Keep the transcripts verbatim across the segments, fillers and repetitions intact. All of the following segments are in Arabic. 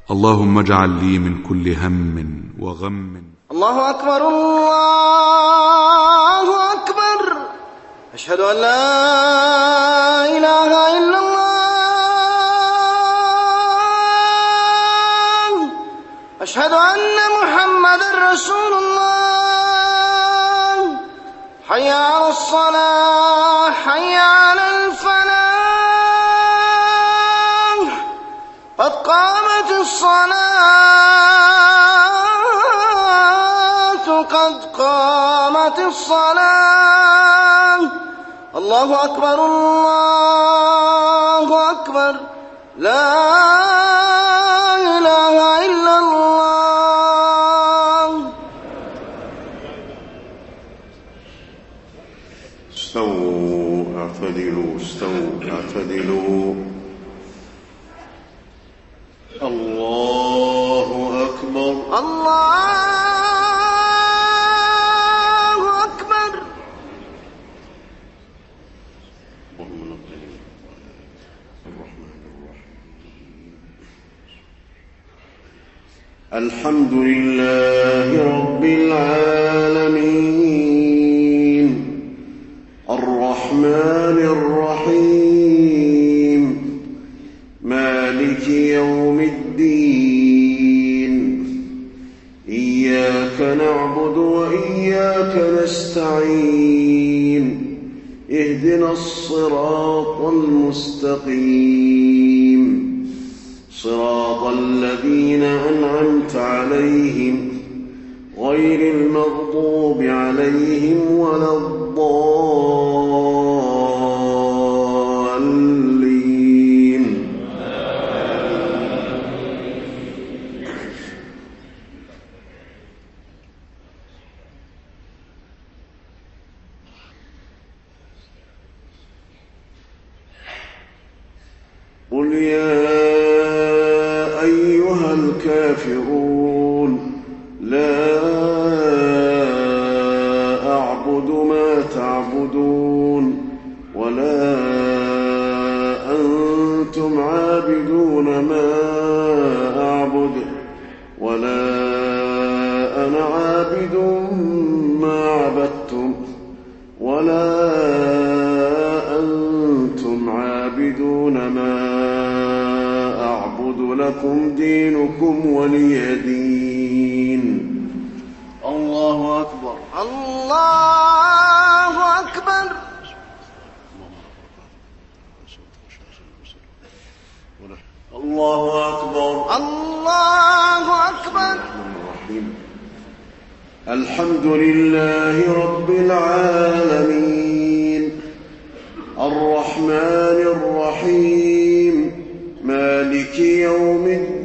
اللهم اجعل لي من كل هم وغم. الله أكبر الله أكبر. أشهد أن لا إله إلا الله. أشهد أن محمدًا رسول الله. حي على الصلاة حي على الفلاح. قد قامت الصلاة قد قامت الصلاة. الله أكبر الله أكبر. لا إله إلا الله. استووا اعتدلوا استووا اعتدلوا. الله أكبر الله أكبر. الرحمن الرحيم. الحمد لله رب العالمين الرحمن الرحيم مالك يوم الدين. إياك نعبد وإياك نستعين. اهدنا الصراط المستقيم صراط الذين أنعمت عليهم غير المغضوب عليهم ولا الضالين. قل يا أيها الكافرون لا أعبد ما تعبدون ولا أنتم عابدون ما أعبد ولا أنا عابد ما عبدتم ولا أنتم عابدون ما أعبد لكم دينكم ولي دين. الله أكبر الله أكبر. الله أكبر الله أكبر. الحمد لله رب العالمين الرحمن الرحيم مالك يوم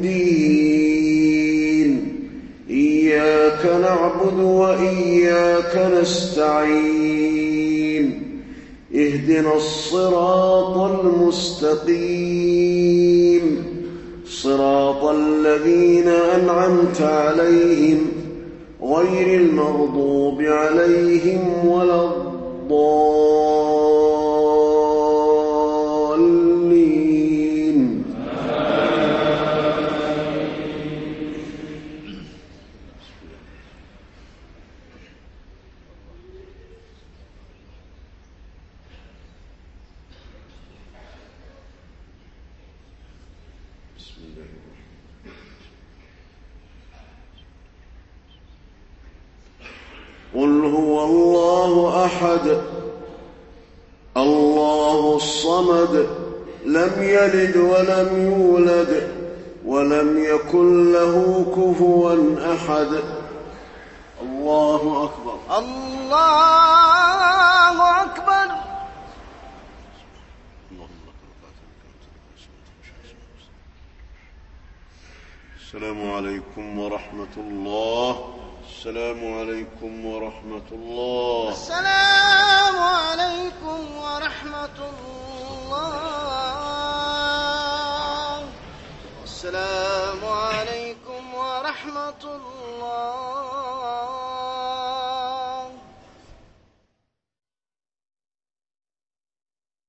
الدين. إياك نعبد وإياك نستعين. اهدنا الصراط المستقيم صراط الذين أنعمت عليهم غير المغضوب عليهم ولا الضالين. بسم الله قل هو الله أحد الله الصمد لم يلد ولم يولد ولم يكن له كفوا أحد. الله أكبر الله أكبر. السلام عليكم ورحمة الله. السلام عليكم ورحمة الله. السلام عليكم ورحمة الله. السلام عليكم ورحمة الله.